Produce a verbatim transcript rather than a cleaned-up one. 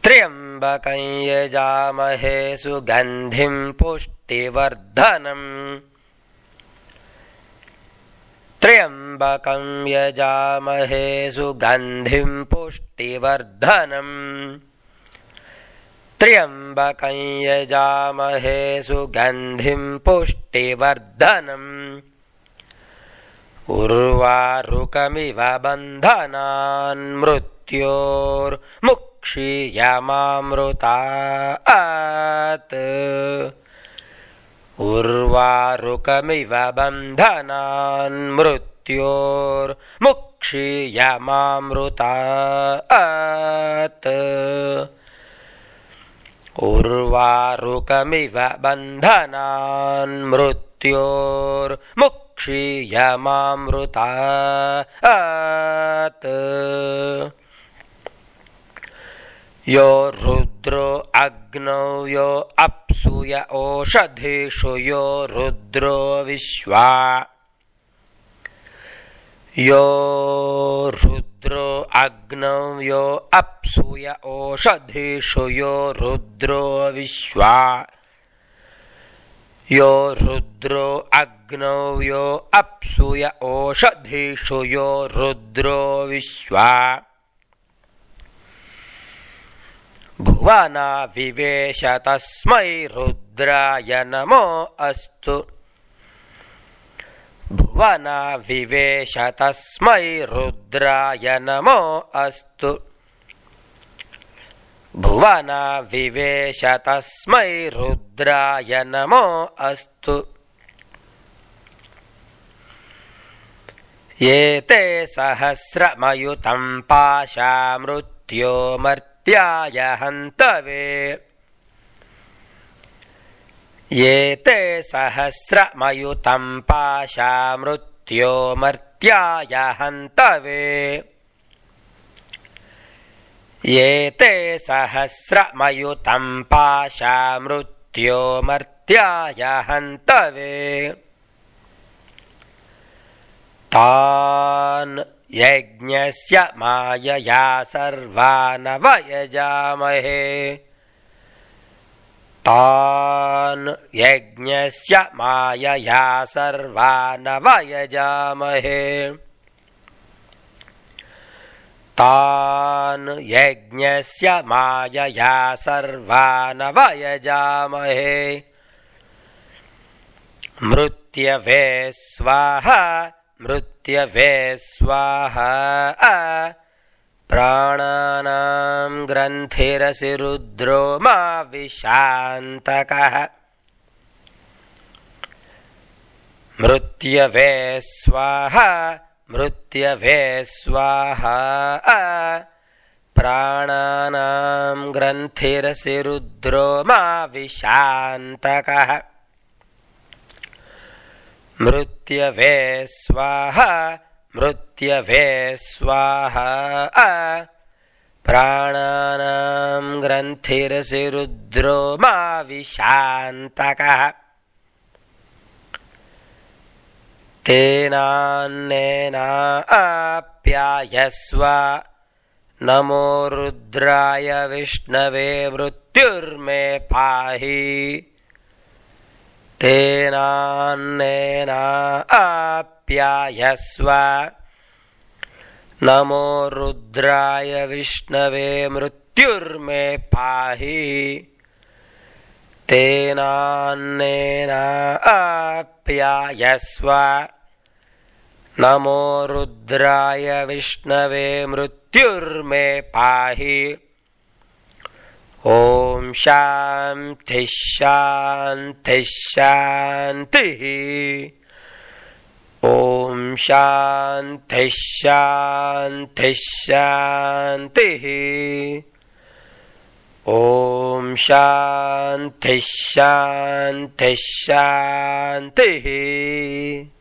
त्र्यंबकं यजामहे सुगंधिं पुष्टिवर्धनम् त्र्यंबकं यजामहे सुगंधिं पुष्टिवर्धनम् त्र्यंबकं यजामहे सुगंधिं पुष्टिवर्धनम् उर्वारुकमिव बन्धनान् मृत्योर्मुक्षीयमामृतात् उर्वारुकमिव बन्धनान् मृत्योर्मुक्षीयमामृतात् उर्वारुकमिव बन्धनान् मृत्योर्मुक्षीयमामृतात् यो रुद्रो अग्नौ यो अप्सु य ओषधीषु यो रुद्रो विश्वा यो रुद्रो अग्नौ यो अप्सु य ओषधीषु यो रुद्रो विश्वा यो रुद्रो अग्नौ यो अप्सु य ओषधीषु यो रुद्रो विश्वा भुवना विवेश तस्मै रुद्राय नमो अस्तु भुवना विवेश तस्मै रुद्राय नमो अस्तु भुवना विवेश तस्मै रुद्राय नमो अस्तु एते सहस्रमयुतं पाशा मृत्यो मर्त्याय हन्तवे एते सहस्रमयुतं पाशा मृत्यो मर्त्याय हन्तवे एते सहस्रमयुतं पाशा मृत्यो मर्त्याय हन्तवे तान् यज्ञस्य मायया सर्वान् वयजामहे तान् यज्ञस्य मायया सर्वान् वयजामहे तान् यज्ञस्य मायया सर्वान् वयजामहे मृत्यवे स्वाहा मृत्यवे स्वाहा प्राणानां ग्रन्थिरसि रुद्रो मा विशान्तकः मृत्यवे स्वाहा मृत्यवे स्वाहा प्राणानां ग्रन्थिरसि रुद्रो मा विशान्तकः मृत्यवे स्वाहा मृत्यवे स्वाहा प्राणानां ग्रन्थिरसि रुद्रो मा विशान्तकः तेनान्नेनाप्यायस्व नमो रुद्राय विष्णवे मृत्युर्मे पाहि तेनान्नेनाप्यायस्व नमो रुद्राय विष्णवे मृत्युर्मे पाहि तेनान्नेनाप्यायस्व नमो रुद्राय विष्णवे मृत्युर्मे पाहि ओम शांति शांति शांतिः ओम शांति शांति शांतिः ओम शांति शांति शांतिः।